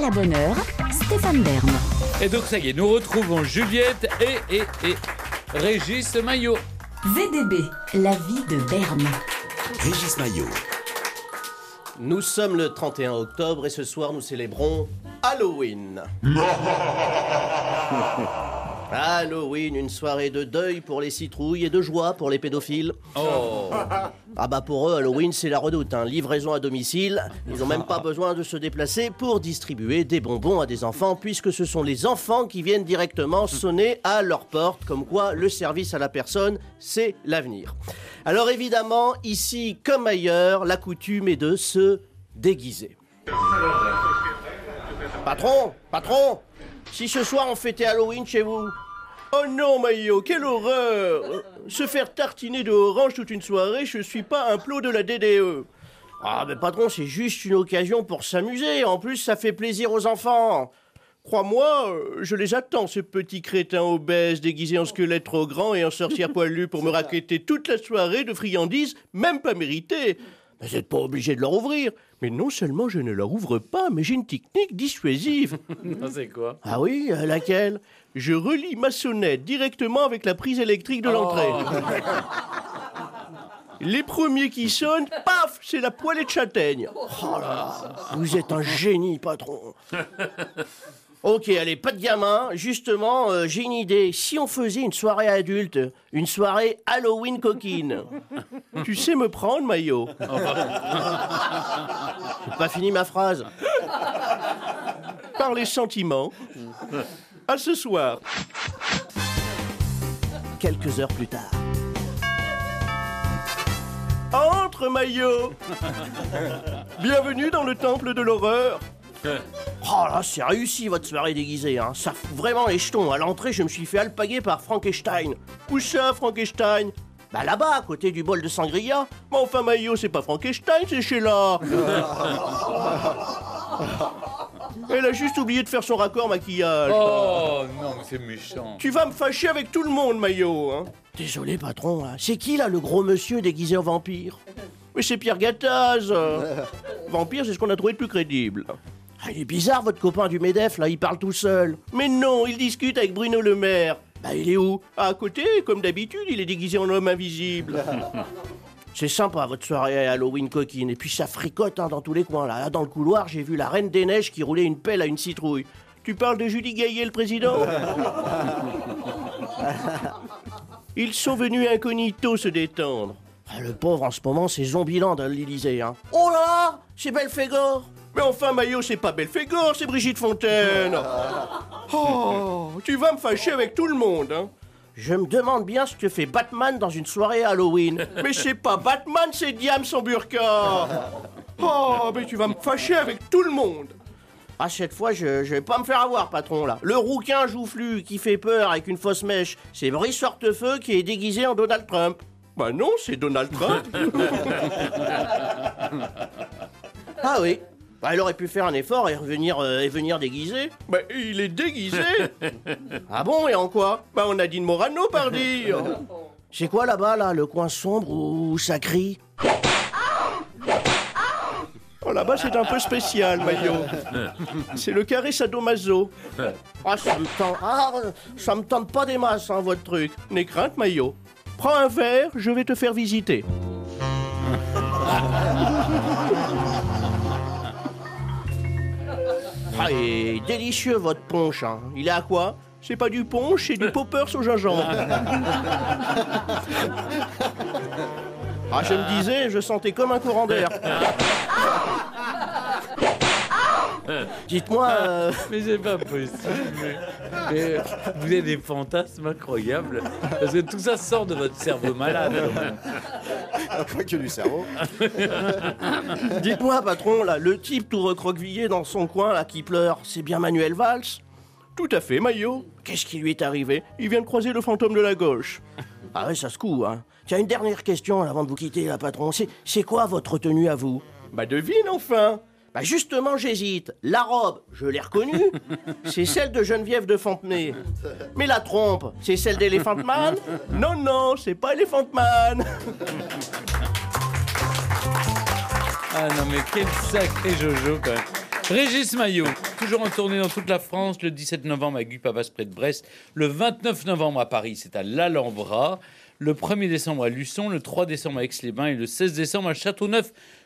la bonne heure, Stéphane Bern. Et donc ça y est, nous retrouvons Juliette et Régis Maillot. VDB, la vie de Bern. Régis Maillot. Nous sommes le 31 octobre et ce soir nous célébrons Halloween. Halloween, une soirée de deuil pour les citrouilles et de joie pour les pédophiles. Oh. Ah bah pour eux, Halloween c'est la redoute, hein. Livraison à domicile. Ils n'ont même pas besoin de se déplacer pour distribuer des bonbons à des enfants, puisque ce sont les enfants qui viennent directement sonner à leur porte, comme quoi le service à la personne, c'est l'avenir. Alors évidemment, ici comme ailleurs, la coutume est de se déguiser. Patron, si ce soir on fêtait Halloween chez vous. Oh non, Maillot, quelle horreur! Se faire tartiner de orange toute une soirée, je suis pas un plot de la DDE. Ah, mais patron, c'est juste une occasion pour s'amuser. En plus, ça fait plaisir aux enfants. Crois-moi, je les attends, ces petits crétins obèses déguisés en squelettes trop grands et en sorcières poilues pour me raqueter toute la soirée de friandises, même pas méritées. Vous n'êtes pas obligé de leur ouvrir. Mais non seulement je ne leur ouvre pas, mais j'ai une technique dissuasive. C'est quoi? Ah oui, laquelle? Je relie ma sonnette directement avec la prise électrique de l'entrée. Les premiers qui sonnent, paf, c'est la poêlée de châtaigne. Oh là, vous êtes un génie, patron. Ok, allez, pas de gamin. Justement, j'ai une idée. Si on faisait une soirée adulte, une soirée Halloween coquine. Tu sais me prendre, Maillot? J'ai pas fini ma phrase. Par les sentiments. À ce soir. Quelques heures plus tard. Entre, Maillot. Bienvenue dans le temple de l'horreur. Oh là, c'est réussi votre soirée déguisée, hein. Ça fout vraiment les jetons. À l'entrée, je me suis fait alpaguer par Frankenstein. Où ça, Frankenstein? Bah là-bas, à côté du bol de sangria. Mais enfin, Maillot, c'est pas Frankenstein, c'est Sheila. Elle a juste oublié de faire son raccord maquillage. Oh non, mais c'est méchant. Tu vas me fâcher avec tout le monde, Maillot, hein. Désolé, patron, hein. C'est qui, là, le gros monsieur déguisé en vampire? Mais c'est Pierre Gattaz. Vampire, c'est ce qu'on a trouvé de plus crédible. Ah, il est bizarre, votre copain du MEDEF, là, il parle tout seul. Mais non, il discute avec Bruno Le Maire. Bah, il est où? À côté, comme d'habitude, il est déguisé en homme invisible. C'est sympa, votre soirée Halloween coquine. Et puis ça fricote, hein, dans tous les coins, là. Dans le couloir, j'ai vu la Reine des Neiges qui roulait une pelle à une citrouille. Tu parles de Julie Gaillet, le président? Ils sont venus incognito se détendre. Ah, le pauvre, en ce moment, c'est Zombieland à l'Élysée, hein. Oh là là, c'est Belphégor. Mais enfin, Maillot, c'est pas Belphégor, c'est Brigitte Fontaine. Oh, tu vas me fâcher avec tout le monde, hein. Je me demande bien ce que fait Batman dans une soirée Halloween. Mais c'est pas Batman, c'est Diam sans burqa. Oh, mais tu vas me fâcher avec tout le monde. Ah, cette fois, je vais pas me faire avoir, patron, là. Le rouquin joufflu qui fait peur avec une fausse mèche, c'est Brice Hortefeux qui est déguisé en Donald Trump. Bah non, c'est Donald Trump. Ah oui. Bah, elle aurait pu faire un effort et venir déguisé. Bah, il est déguisé. Ah bon, et en quoi? Bah, on a Nadine Morano, pardi. C'est quoi là-bas, là, le coin sombre où ça crie? Oh, là-bas, c'est un peu spécial, Maillot. C'est le carré sadomaso. Ah, ça me tente pas des masses, hein, votre truc. N'aie crainte, Maillot. Prends un verre, je vais te faire visiter. Ah, et délicieux votre punch, hein. Il est à quoi? C'est pas du punch, c'est du poppers au gingembre. Ah, je me disais, je sentais comme un courant d'air. Dites-moi... Mais c'est pas possible. Mais vous avez des fantasmes incroyables. Parce que tout ça sort de votre cerveau malade, quand même. Quoi que du cerveau. Dites-moi, patron, là, le type tout recroquevillé dans son coin, là, qui pleure, c'est bien Manuel Valls? Tout à fait, Maillot. Qu'est-ce qui lui est arrivé? Il vient de croiser le fantôme de la gauche. Ah ouais, ça se coud, hein. Tiens, une dernière question, là, avant de vous quitter, là, patron. C'est quoi votre tenue à vous? Bah, devine, enfin. Bah, justement, j'hésite. La robe, je l'ai reconnue. C'est celle de Geneviève de Fontenay. Mais la trompe, c'est celle d'Elephant Man? Non, non, c'est pas Elephant Man. Ah non, mais quel sacré Jojo, quand même. Régis Maillot, toujours en tournée dans toute la France, le 17 novembre à Guipavas près de Brest, le 29 novembre à Paris, c'est à l'Alhambra, le 1er décembre à Luçon, le 3 décembre à Aix-les-Bains et le 16 décembre à Châteauneuf